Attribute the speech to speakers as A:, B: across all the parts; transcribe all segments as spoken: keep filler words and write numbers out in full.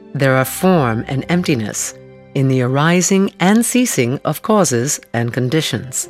A: there are form and emptiness in the arising and ceasing of causes and conditions.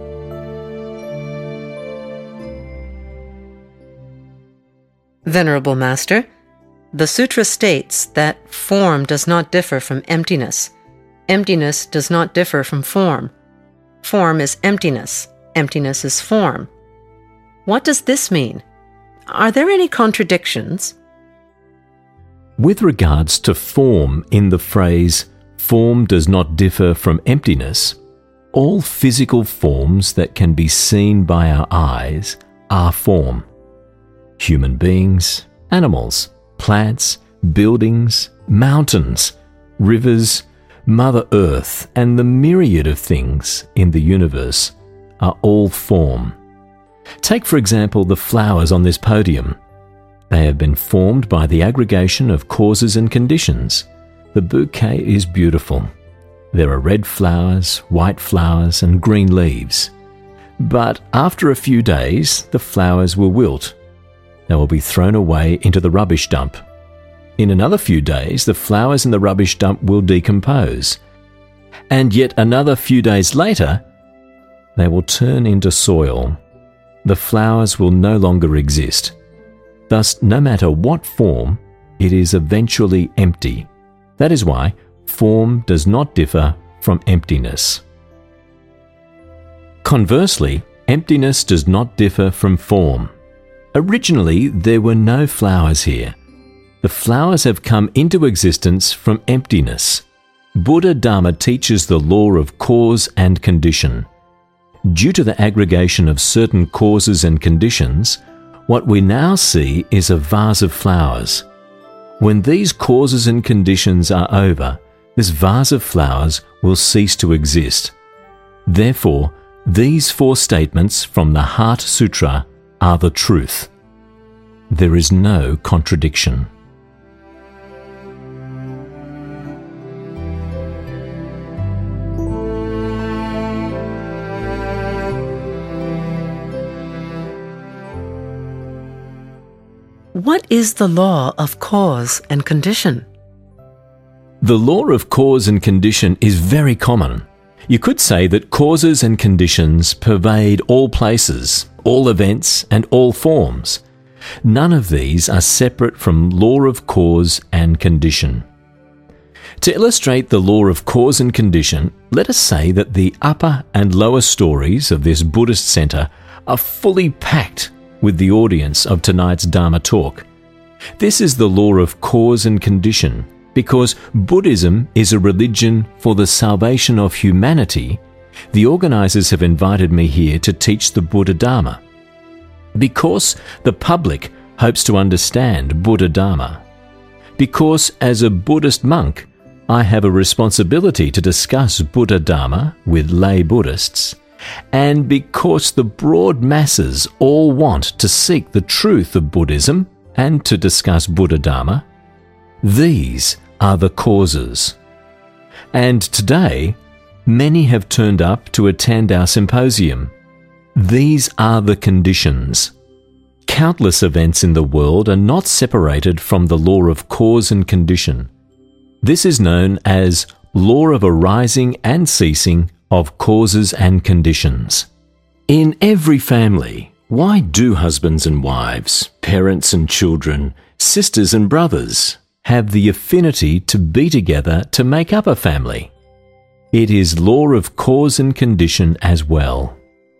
A: Venerable Master, the Sutra states that form does not differ from emptiness. Emptiness does not differ from form. Form is emptiness. Emptiness is form. What does this mean? Are there any contradictions?
B: With regards to form in the phrase, form does not differ from emptiness, all physical forms that can be seen by our eyes are form. Human beings, animals, plants, buildings, mountains, rivers, Mother Earth, and the myriad of things in the universe are all form. Take, for example, the flowers on this podium. They have been formed by the aggregation of causes and conditions. The bouquet is beautiful. There are red flowers, white flowers, and green leaves. But after a few days, the flowers will wilt. They will be thrown away into the rubbish dump. In another few days, the flowers in the rubbish dump will decompose. And yet another few days later, they will turn into soil. The flowers will no longer exist. Thus, no matter what form, it is eventually empty. That is why form does not differ from emptiness. Conversely, emptiness does not differ from form. Originally, there were no flowers here. The flowers have come into existence from emptiness. Buddha Dharma teaches the law of cause and condition. Due to the aggregation of certain causes and conditions, what we now see is a vase of flowers. When these causes and conditions are over, this vase of flowers will cease to exist. Therefore, these four statements from the Heart Sutra are the truth. There is no contradiction.
A: What is the law of cause and condition?
B: The law of cause and condition is very common. You could say that causes and conditions pervade all places, all events, and all forms. None of these are separate from law of cause and condition. To illustrate the law of cause and condition, let us say that the upper and lower stories of this Buddhist center are fully packed with the audience of tonight's Dharma talk. This is the law of cause and condition, because Buddhism is a religion for the salvation of humanity. The organizers have invited me here to teach the Buddha Dharma. Because the public hopes to understand Buddha Dharma. Because as a Buddhist monk, I have a responsibility to discuss Buddha Dharma with lay Buddhists. And because the broad masses all want to seek the truth of Buddhism and to discuss Buddha Dharma, these are the causes. And today, many have turned up to attend our symposium. These are the conditions. Countless events in the world are not separated from the law of cause and condition. This is known as law of arising and ceasing of causes and conditions. In every family, why do husbands and wives, parents and children, sisters and brothers have the affinity to be together to make up a family? It is law of cause and condition as well.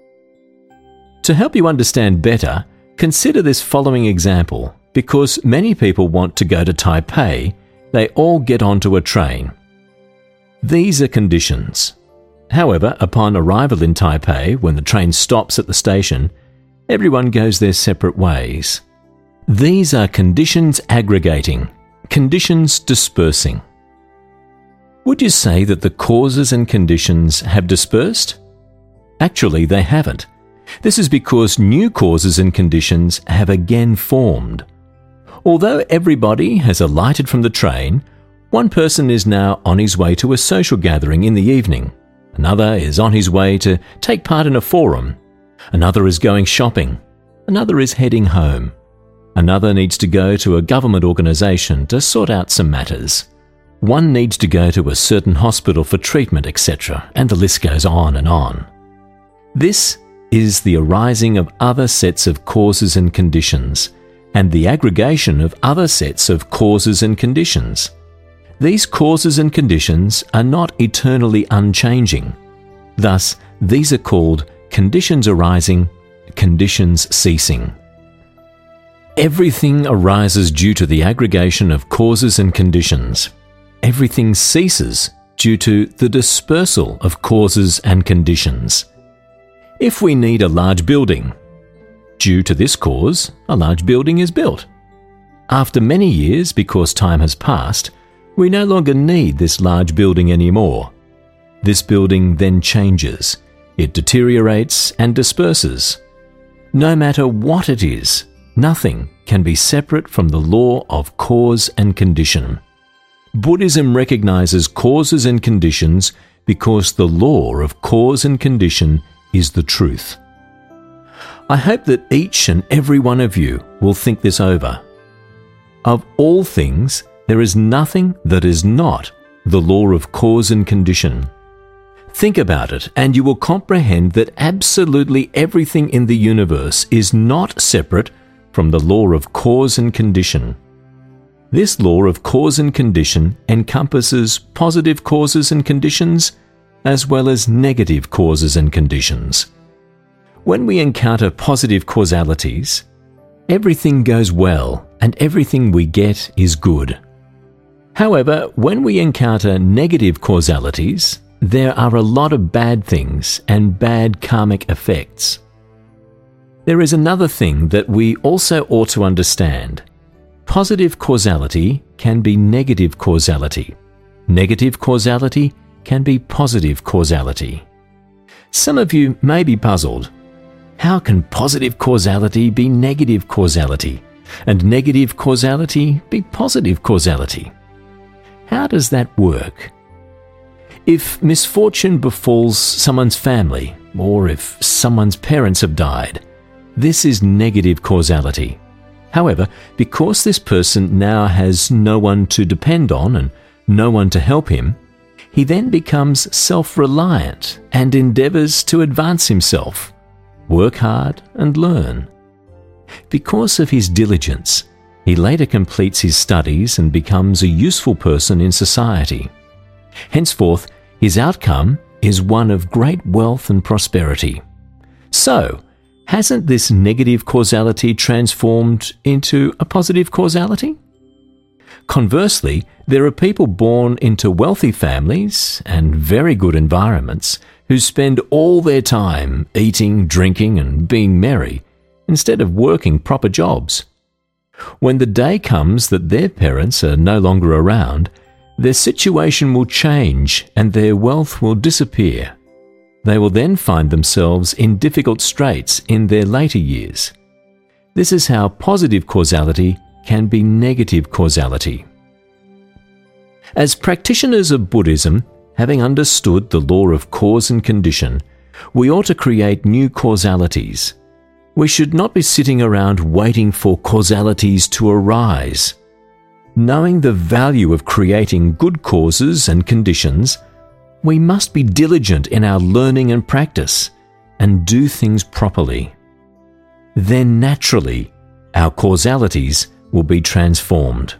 B: To help you understand better, consider this following example. Because many people want to go to Taipei, they all get onto a train. These are conditions. However, upon arrival in Taipei, when the train stops at the station, everyone goes their separate ways. These are conditions aggregating, conditions dispersing. Would you say that the causes and conditions have dispersed? Actually, they haven't. This is because new causes and conditions have again formed. Although everybody has alighted from the train, one person is now on his way to a social gathering in the evening. Another is on his way to take part in a forum. Another is going shopping. Another is heading home. Another needs to go to a government organisation to sort out some matters. One needs to go to a certain hospital for treatment, et cetera, and the list goes on and on. This is the arising of other sets of causes and conditions, and the aggregation of other sets of causes and conditions. These causes and conditions are not eternally unchanging. Thus, these are called conditions arising, conditions ceasing. Everything arises due to the aggregation of causes and conditions. Everything ceases due to the dispersal of causes and conditions. If we need a large building, due to this cause, a large building is built. After many years, because time has passed, we no longer need this large building anymore. This building then changes. It deteriorates and disperses. No matter what it is, nothing can be separate from the law of cause and condition. Buddhism recognizes causes and conditions because the law of cause and condition is the truth. I hope that each and every one of you will think this over. Of all things, there is nothing that is not the law of cause and condition. Think about it, and you will comprehend that absolutely everything in the universe is not separate from the law of cause and condition. This law of cause and condition encompasses positive causes and conditions as well as negative causes and conditions. When we encounter positive causalities, everything goes well and everything we get is good. However, when we encounter negative causalities, there are a lot of bad things and bad karmic effects. There is another thing that we also ought to understand. Positive causality can be negative causality. Negative causality can be positive causality. Some of you may be puzzled. How can positive causality be negative causality, and negative causality be positive causality? How does that work? If misfortune befalls someone's family, or if someone's parents have died, this is negative causality. However, because this person now has no one to depend on and no one to help him, he then becomes self-reliant and endeavours to advance himself, work hard and learn. Because of his diligence, he later completes his studies and becomes a useful person in society. Henceforth, his outcome is one of great wealth and prosperity. So, hasn't this negative causality transformed into a positive causality? Conversely, there are people born into wealthy families and very good environments who spend all their time eating, drinking, and being merry instead of working proper jobs. When the day comes that their parents are no longer around, their situation will change and their wealth will disappear. They will then find themselves in difficult straits in their later years. This is how positive causality can be negative causality. As practitioners of Buddhism, having understood the law of cause and condition, we ought to create new causalities. We should not be sitting around waiting for causalities to arise. Knowing the value of creating good causes and conditions, we must be diligent in our learning and practice and do things properly. Then naturally, our causalities will be transformed.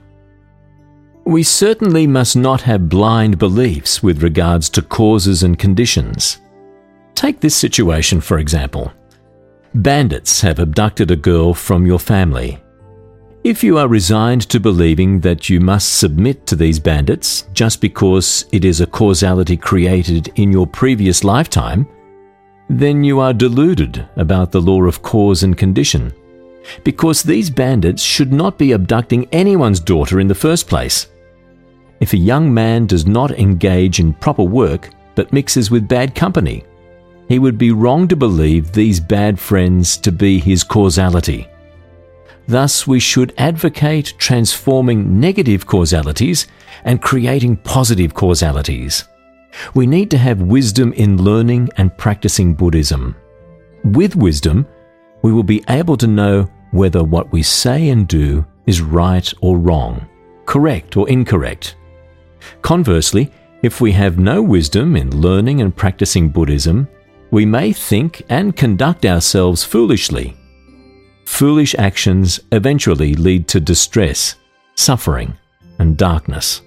B: We certainly must not have blind beliefs with regards to causes and conditions. Take this situation, for example. Bandits have abducted a girl from your family. If you are resigned to believing that you must submit to these bandits just because it is a causality created in your previous lifetime, then you are deluded about the law of cause and condition, because these bandits should not be abducting anyone's daughter in the first place. If a young man does not engage in proper work but mixes with bad company, he would be wrong to believe these bad friends to be his causality. Thus, we should advocate transforming negative causalities and creating positive causalities. We need to have wisdom in learning and practicing Buddhism. With wisdom, we will be able to know whether what we say and do is right or wrong, correct or incorrect. Conversely, if we have no wisdom in learning and practicing Buddhism, we may think and conduct ourselves foolishly. Foolish actions eventually lead to distress, suffering, and darkness.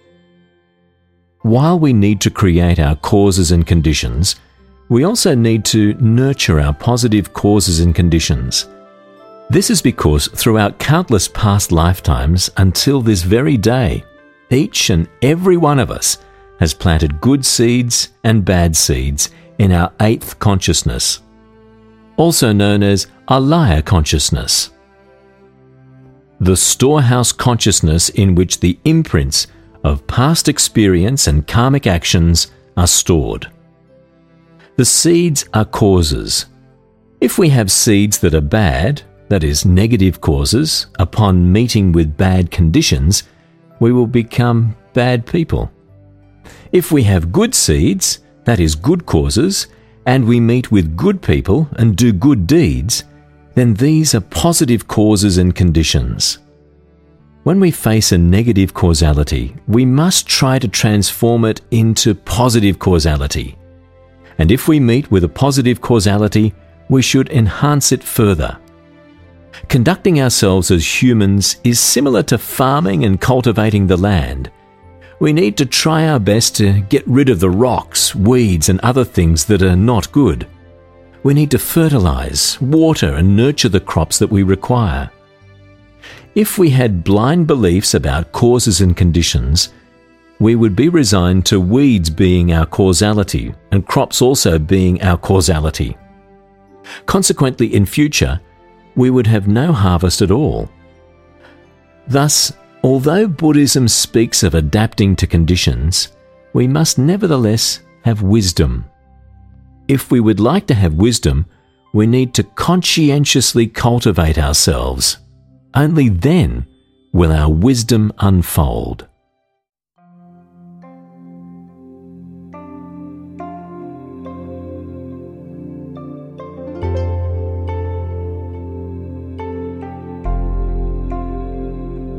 B: While we need to create our causes and conditions, we also need to nurture our positive causes and conditions. This is because throughout countless past lifetimes until this very day, each and every one of us has planted good seeds and bad seeds in our eighth consciousness, also known as alaya consciousness, the storehouse consciousness in which the imprints of past experience and karmic actions are stored. The seeds are causes. If we have seeds that are bad, that is, negative causes, upon meeting with bad conditions, we will become bad people. If we have good seeds, that is, good causes, and we meet with good people and do good deeds, then these are positive causes and conditions. When we face a negative causality, we must try to transform it into positive causality. And if we meet with a positive causality, we should enhance it further. Conducting ourselves as humans is similar to farming and cultivating the land. We need to try our best to get rid of the rocks, weeds, and other things that are not good. We need to fertilize, water, and nurture the crops that we require. If we had blind beliefs about causes and conditions, we would be resigned to weeds being our causality and crops also being our causality. Consequently, in future, we would have no harvest at all. Thus, although Buddhism speaks of adapting to conditions, we must nevertheless have wisdom. If we would like to have wisdom, we need to conscientiously cultivate ourselves. Only then will our wisdom unfold.